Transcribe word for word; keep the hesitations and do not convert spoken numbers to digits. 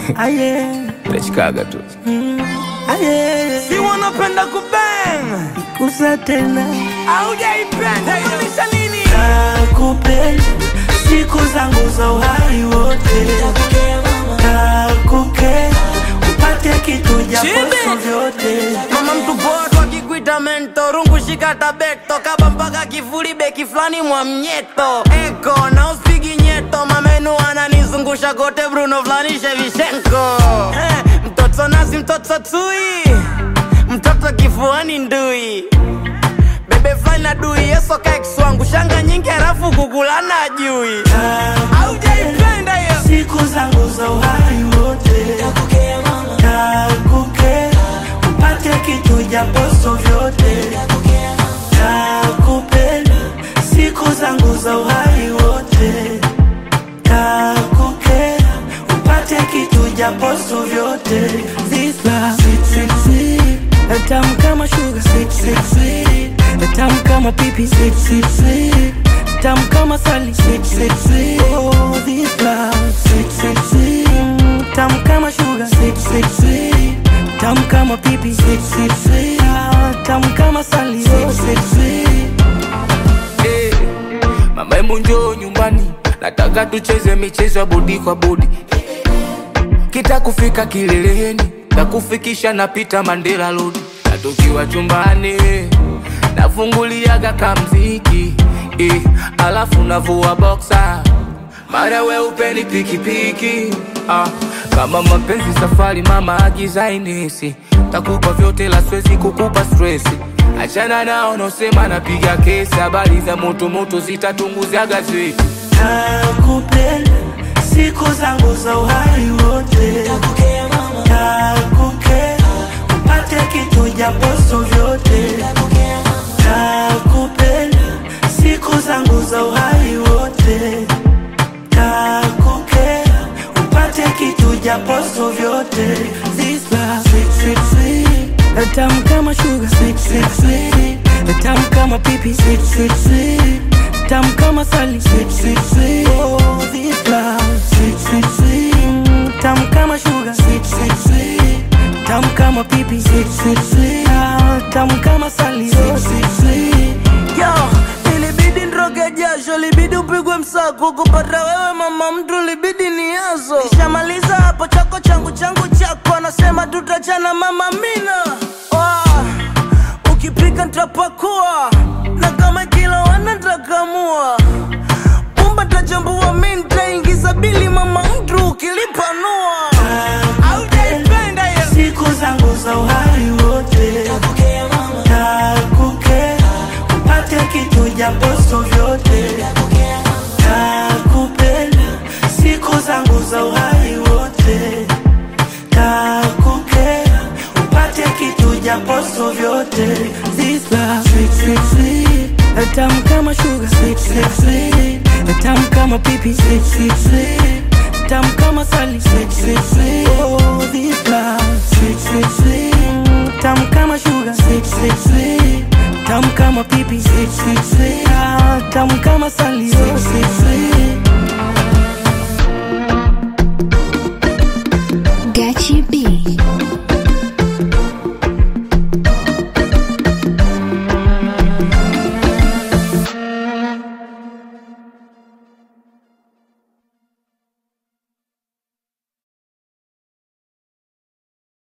Aye, Tachikaga tu. aye, Si wanapenda kubang kusa tena haujaipenda maanisha nini? nakupenda siku zangu za uhai wote, nakukea upate kitu japo vyote. Mama mtu poa wakikuita mento, rungu shika tabeto, kaba mpaka kifuli beki flani mwa mnyeto. Eko na uspigi nyeto, mamenu ananizungusha kote Bruno flani Shevchenko. eh, Mtoto nasi mtoto tui, mtoto kifuani ndui, bebe flani na dui, yeso keks wangu shanga nyingi harafu kukulana jui. Haujaipenda hiyo siku zangu za uhai wote, nakukea upate kitu japo vyote. Nakupenda siku zangu za uhai wote, nakukea upate kitu japo vyote. This love sweet sweet sweet, tamu kama sugar sweet sweet sweet, tamu kama pipi sweet sweet sweet, tamu kama sali sweet sweet sweet. Oh, this love sweet sweet sweet, tamu kama sugar sweet sweet sweet, tamu kama pipi sweet sweet sweet, tamu kama sali sweet sweet sweet. Hey, mama hebu njoo nyumbani, nataka tucheze michezo ya bodi kwa bodi. Kita kufika kileleni, takufikisha napita Mandela Road. Na tukiwa chumbani, nafunguliaga kamziki eh, alafu navua boxer. Mara we upeni piki piki ah, kama mapenzi safari mama agiza inesi. Takupa vyote la swezi kukupa stressi. Achana nao nosema napiga kesi, habari za moto moto zitatunguza gazeti. Nakupenda siku zangu za uhai wote, nakukea upate kitu japo vyote. Nakupenda siku zangu za uhai wote, nakukea upate kitu japo vyote. This love sweet sweet sweet, tamu kama sugar sweet sweet sweet, tamu kama pipi sweet sweet sweet, tamu kama sali sweet sweet sweet. Oh, this love sweet sweet sweet, tamu kama sugar sweet sweet sweet, tamu kama pipi sweet sweet sweet, tamu kama sali sweet sweet sweet. Yo, ilibidi nroge jasho, libidi upigwe msako, kupata wewe mama mtu libidi ni yazo. Nishamaliza hapo chako changu changu chako, anasema tutachana mama mina. Oh, ukipika nitapakua, na kama kila wana nitakamua. Pumba tajambua mimi nitaingiza bili mama mtu ukilipanua. Haujaipenda hiyo siku zangu za uhai wote, nakukea upate kitu japo vyote. Nakupenda siku zangu za uhai wote, nakukea upate kitu japo vyote. This love sweet sweet sweet, tamu kama sugar sweet sweet sweet, tamu kama pipi sweet sweet sweet, tamu kama sali sweet sweet sweet. Oh, this love sweet sweet sweet, tamu kama sugar sweet sweet sweet, tamu kama pipi sweet sweet sweet, tamu kama sali